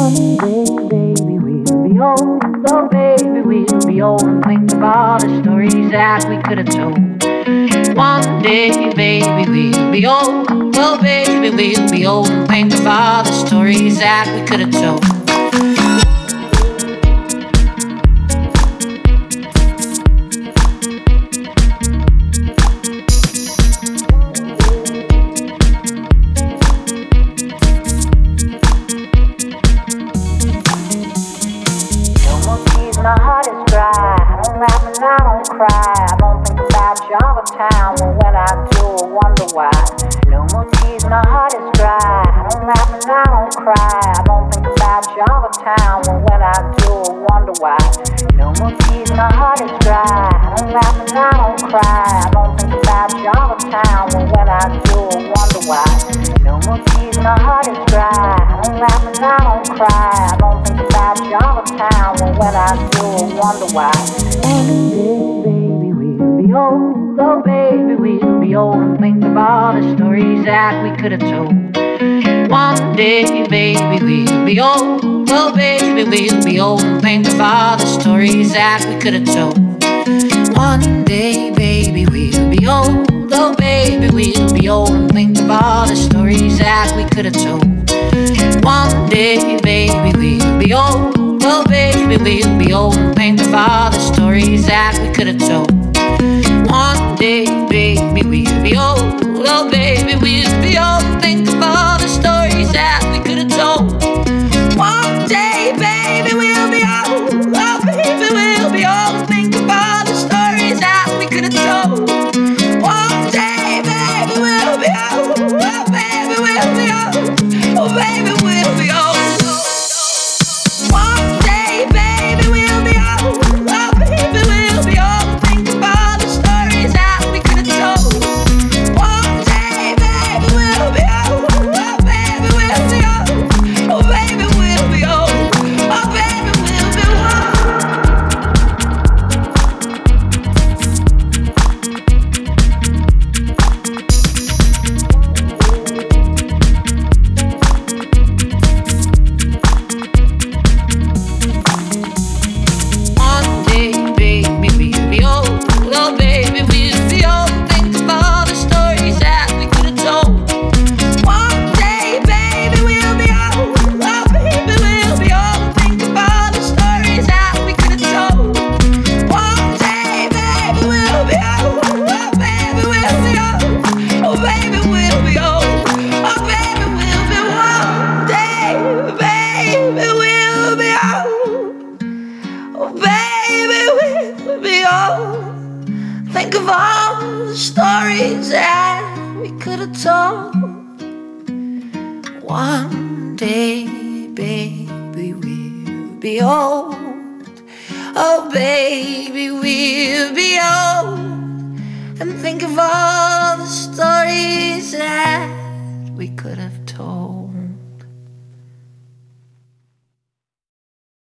baby, we'll be old. Oh, baby, we'll be old and think of all the stories that we could have told. One day, baby, we'll be old. Oh, baby, we'll be old and think of all the stories that we could have told. My heart is dry. I don't laugh and I don't cry. I don't think about you all the time. Well, when I do, I wonder why. No more tears. My heart is dry. I don't laugh and I don't cry. I don't think about you all the time. Well, when I do, I wonder why. No more tears. My heart is dry. I don't laugh and I don't cry. I don't think about you all the time. Well, when I do, I wonder why. No more tears. My heart is dry. I don't laugh and I don't cry. I don't think about you all the time. Well, when I do, I wonder why. One day, baby, we'll be old. Oh, baby, we'll be old and think of all the stories that we could have told. One day, baby, we'll be old. Oh, baby, we'll be old and think of all the stories that we could have told. One day, baby, we'll be old. Oh, baby, we'll be old and think of all the stories that we could have told. One day, baby, we'll be old. Oh, baby, we'll be old and think of all the stories that we could have told. One day, baby, we'll be old. Oh, baby, we'll be old and think of all the stories that we could have told. One day, baby, we'll be old. Oh, baby, we'll be old and think of all the stories that we could have told. One day, baby, we'll be old. Oh, baby, we'll be old. Oh, baby, we'll be old. Think of all the stories that we could have told. One day, baby, we'll be old. Oh, baby, we'll be old. And think of all the stories that we could have told.